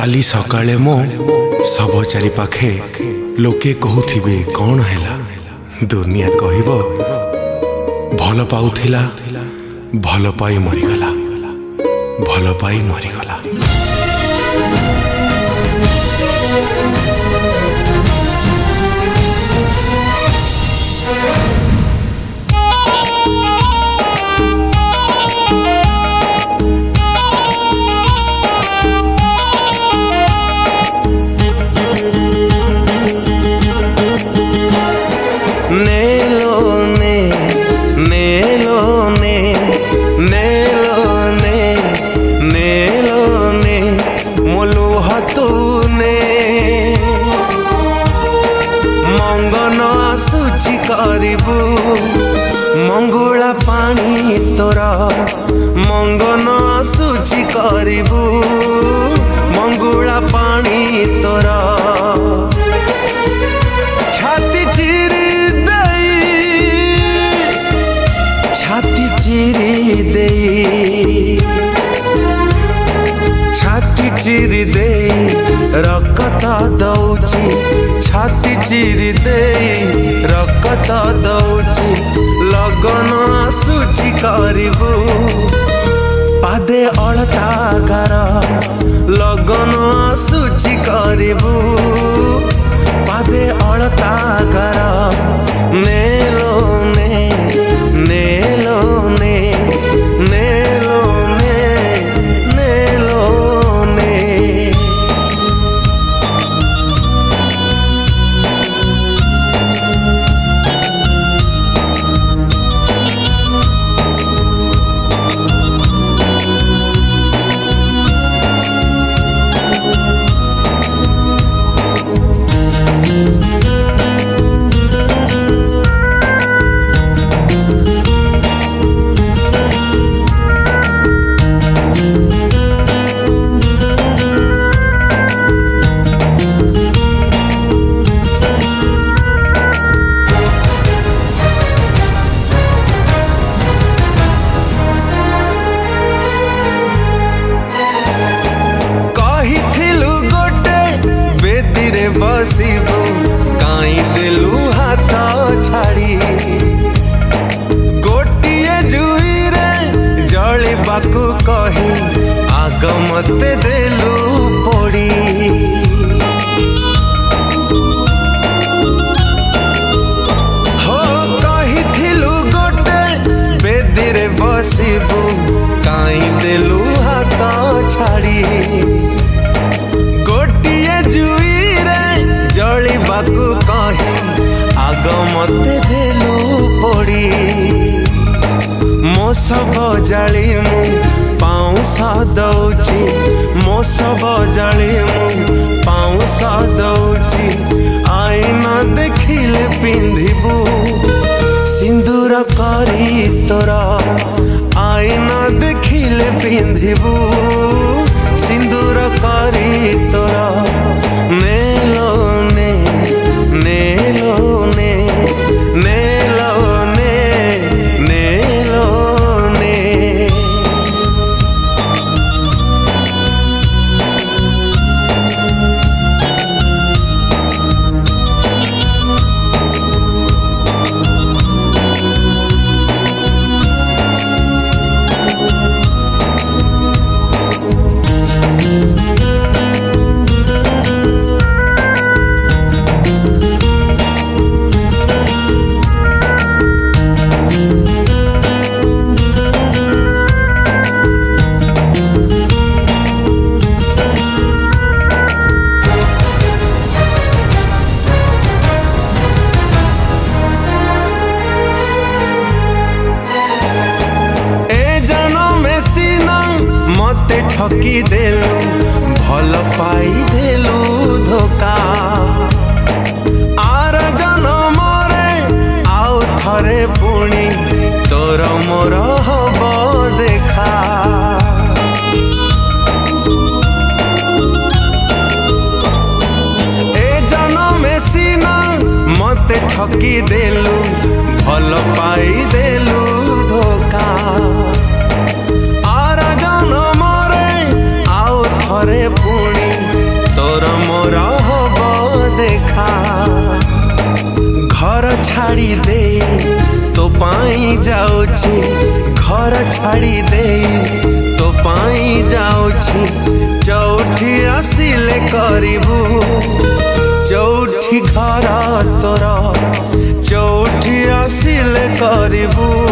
काली सकाळे मो सब चारि पाखे लोके कहूथिबे कौन हैला दुनिया कहब भल पाउथिला भल पाई मरिगला भल पाई मरिगला। मंगुला पानी तोरा मंगन आसुची करिबू मंगुला पानी तोरा छाती चिरी देई छाती चिरी देई रक्त दौची छाती चिरी देई रक्त दौची लगन आसुची करिबू पादे अलता गार लगन आसुची करिबू पादे अलता गार नेलो ने नेलो ने नेलो ने नेलो ने। बसिबू काई देलू हाथ छाड़ी गोटिए जुई रे जलिबाकू कही आग मते देलू पड़ी हो कहिथिलू गोटे बेदी रे बसिबू काई देलू हाथ छाड़ी गोटिए जुई जलिबाकू कही आग मते देलू पड़ी मो सब जाली मु पाउंस दौची मो सब जाली मु पाउंस दौची आईना देखिले पिंधिबू सिंदूर करी तोरा आईना देखिले पिंधिबू सिंदूर करी तोरा नेलो ने नेलो ने नेलो ने नेलो ने। मते ठकी देलू भल पाई देलू धोखा आर जनम रे आउ थरे पुणी तोर मोर हब देखा ए जनम सीना मते ठकी देलू भल पाई देलू धोखा आर जनम रे आउ थरे पुणी देखा घर छाड़ी दे तो पाई जाऊची घर छाड़ी दे तो पाई जाऊची चौठी आसिले करिबू चौठी घर तोर चौठी आसिले करिबू